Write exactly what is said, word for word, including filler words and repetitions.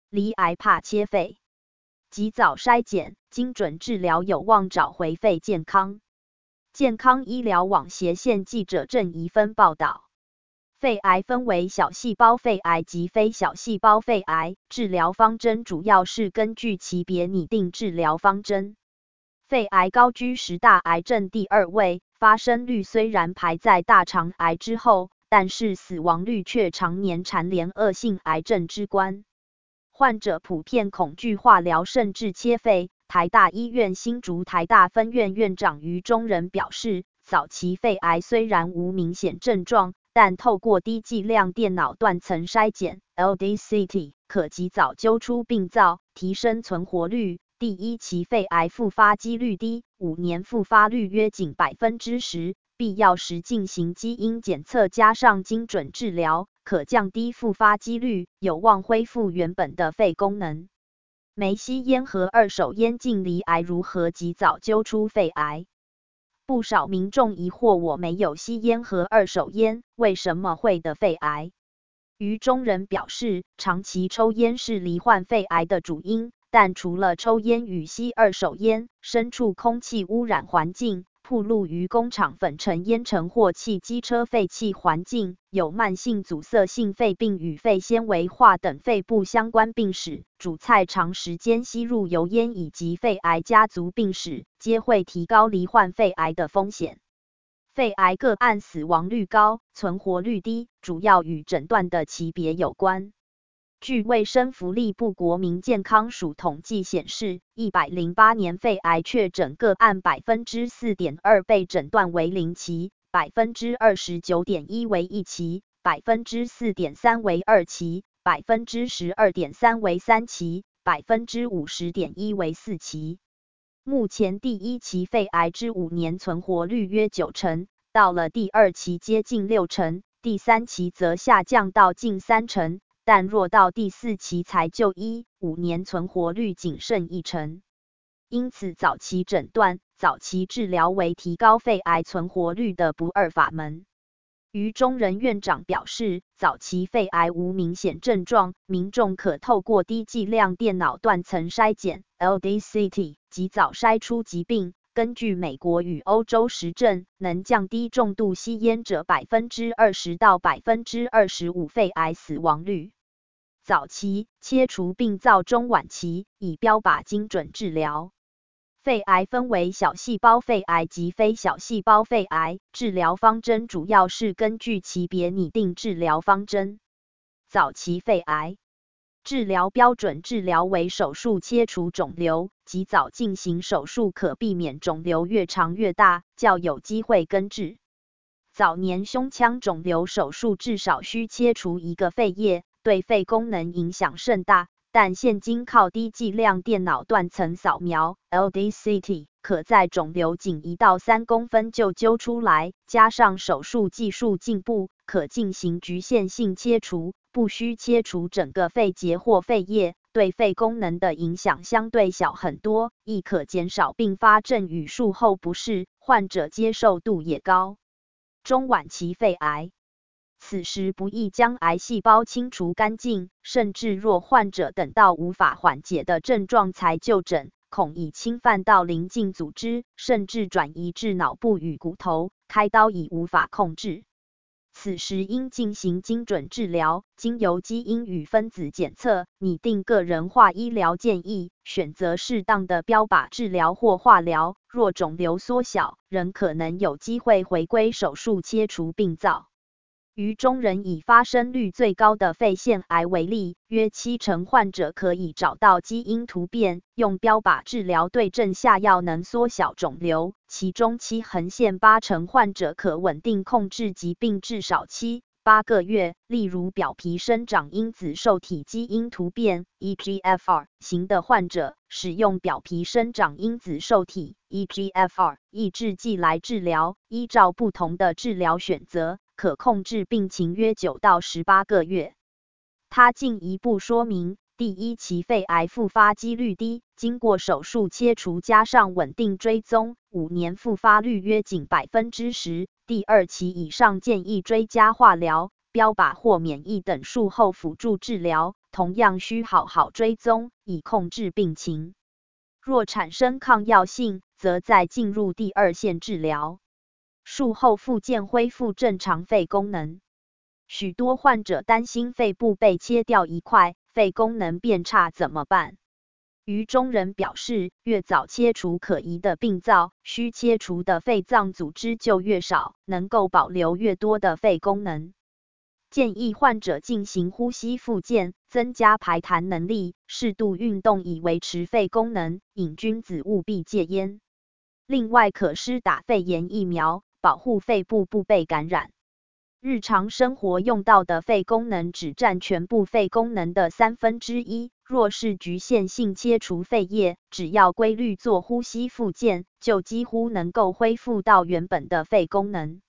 罹癌怕切肺，及早筛检，精准治疗有望找回肺健康。健康医疗网斜线记者郑怡芬报道。肺癌分为小细胞肺癌及非小细胞肺癌，治疗方针主要是根据级别拟定治疗方针。肺癌高居十大癌症第二位，发生率虽然排在大肠癌之后，但是死亡率却常年蝉联恶性癌症之冠。患者普遍恐惧化疗甚至切肺。台大医院新竹台大分院院长于中仁表示，早期肺癌虽然无明显症状，但透过低剂量电脑断层筛检 L D C T 可及早揪出病灶，提升存活率。第一期肺癌复发几率低，五年复发率约仅 百分之十， 必要时进行基因检测加上精准治疗，可降低复发几率，有望恢复原本的肺功能。没吸烟和二手烟近罹癌如何及早揪出肺癌？不少民众疑惑，我没有吸烟和二手烟，为什么会得肺癌？于中仁表示，长期抽烟是罹患肺癌的主因，但除了抽烟与吸二手烟，身处空气污染环境，暴露于工厂粉尘烟尘或汽机车废气环境，有慢性阻塞性肺病与肺纤维化等肺部相关病史，煮菜长时间吸入油烟以及肺癌家族病史，皆会提高罹患肺癌的风险。肺癌个案死亡率高，存活率低，主要与诊断的级别有关。据卫生福利部国民健康署统计显示，一百零八年肺癌确诊个案 百分之四点二 被诊断为零期， 百分之二十九点一 为一期， 百分之四点三 为二期， 百分之十二点三 为三期， 百分之五十点一 为四期。目前第一期肺癌之五年存活率约九成，到了第二期接近六成，第三期则下降到近三成。但若到第四期才就医，五年存活率仅剩一成。因此，早期诊断、早期治疗为提高肺癌存活率的不二法门。于中仁院长表示，早期肺癌无明显症状，民众可透过低剂量电脑断层筛检 L D C T 及早筛出疾病。根据美国与欧洲实证，能降低重度吸烟者 百分之二十 到 百分之二十五 肺癌死亡率。早期切除病灶，中晚期以标靶精准治疗。肺癌分为小细胞肺癌及非小细胞肺癌，治疗方针主要是根据级别拟定治疗方针。早期肺癌治疗标准治疗为手术切除肿瘤，及早进行手术可避免肿瘤越长越大，较有机会根治。早年胸腔肿瘤手术至少需切除一个肺叶，对肺功能影响甚大，但现今靠低剂量电脑断层扫描 L D C T， 可在肿瘤仅一到三公分就揪出来，加上手术技术进步，可进行局限性切除，不需切除整个肺结或肺叶，对肺功能的影响相对小很多，亦可减少并发症与术后不适，患者接受度也高。中晚期肺癌此时不宜将癌细胞清除干净，甚至若患者等到无法缓解的症状才就诊，恐已侵犯到邻近组织，甚至转移至脑部与骨头，开刀已无法控制。此时应进行精准治疗，经由基因与分子检测，拟定个人化医疗建议，选择适当的标靶治疗或化疗。若肿瘤缩小，仍可能有机会回归手术切除病灶。于中仁以发生率最高的肺腺癌为例，约七成患者可以找到基因突变，用标靶治疗对症下药能缩小肿瘤，其中七横线八成患者可稳定控制疾病至少七、八个月。例如表皮生长因子受体基因突变 E G F R 型的患者，使用表皮生长因子受体 E G F R 抑制剂来治疗，依照不同的治疗选择，可控制病情约九到十八个月。他进一步说明，第一期肺癌复发几率低，经过手术切除加上稳定追踪，五年复发率约仅 百分之十。第二期以上建议追加化疗、标靶或免疫等术后辅助治疗， 同样需好好追踪，以控制病情。若产生抗药性，则再进入第二线治疗。术后复健恢复正常肺功能。许多患者担心肺部被切掉一块，肺功能变差怎么办？余中人表示，越早切除可疑的病灶，需切除的肺脏组织就越少，能够保留越多的肺功能。建议患者进行呼吸复健，增加排痰能力，适度运动以维持肺功能，瘾君子务必戒烟。另外可施打肺炎疫苗，保护肺部不被感染。日常生活用到的肺功能只占全部肺功能的三分之一，若是局限性切除肺叶，只要规律做呼吸复健，就几乎能够恢复到原本的肺功能。